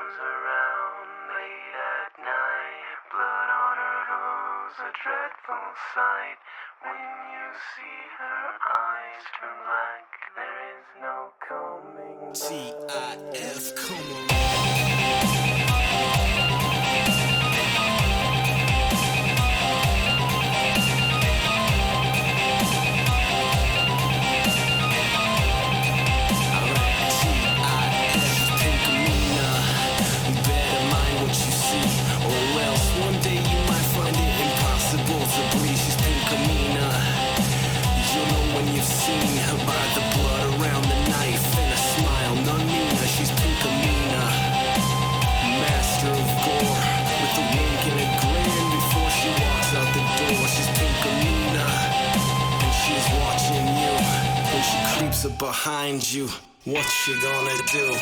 comes around late at night. Blood on her hose, a dreadful sight. When you see her eyes turn black, there is no coming back. TIF, come on. Seen her by the blood around the knife and a smile, none meaner, she's Pinkamena. Master of gore, with a wink and a grin before she walks out the door. She's Pinkamena, and she's watching you. When she creeps up behind you, what's she gonna do?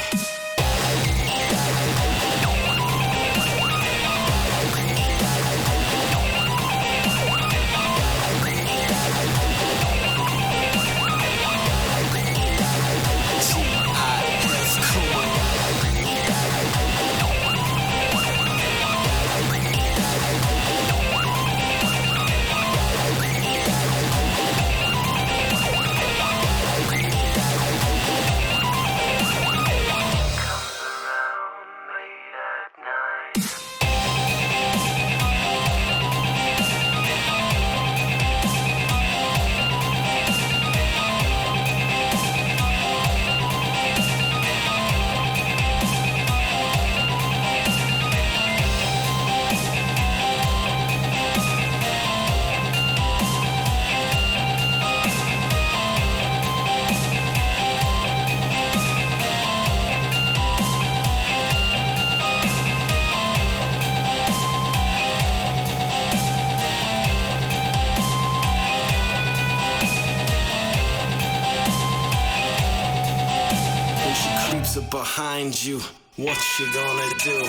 Behind you, what's she gonna do?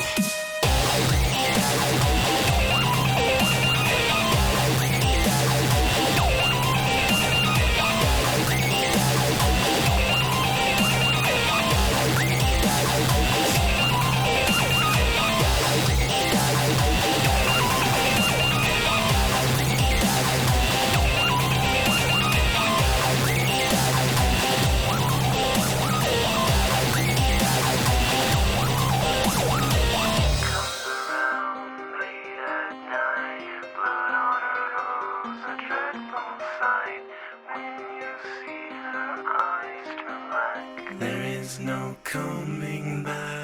There is no coming back.